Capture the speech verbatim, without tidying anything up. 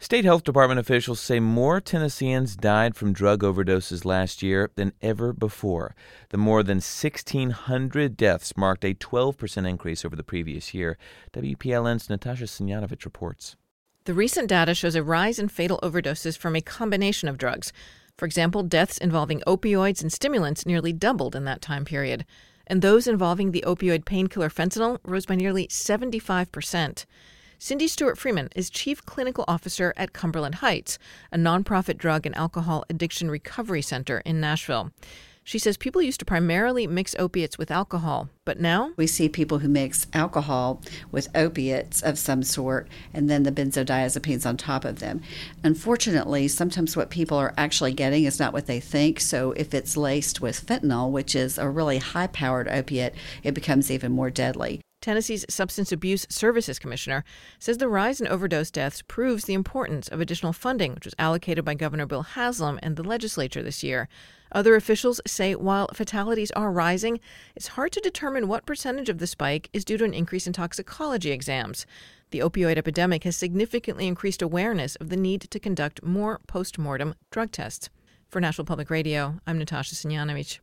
State health department officials say more Tennesseans died from drug overdoses last year than ever before. The more than sixteen hundred deaths marked a twelve percent increase over the previous year. W P L N's Natasha Simjanovic reports. The recent data shows a rise in fatal overdoses from a combination of drugs. For example, deaths involving opioids and stimulants nearly doubled in that time period. And those involving the opioid painkiller fentanyl rose by nearly seventy-five percent. Cindy Stewart Freeman is Chief Clinical Officer at Cumberland Heights, a nonprofit drug and alcohol addiction recovery center in Nashville. She says people used to primarily mix opiates with alcohol, but now we see people who mix alcohol with opiates of some sort and then the benzodiazepines on top of them. Unfortunately, sometimes what people are actually getting is not what they think, so if it's laced with fentanyl, which is a really high-powered opiate, it becomes even more deadly. Tennessee's Substance Abuse Services Commissioner says the rise in overdose deaths proves the importance of additional funding, which was allocated by Governor Bill Haslam and the legislature this year. Other officials say while fatalities are rising, it's hard to determine what percentage of the spike is due to an increase in toxicology exams. The opioid epidemic has significantly increased awareness of the need to conduct more post-mortem drug tests. For National Public Radio, I'm Natasha Simjanovic.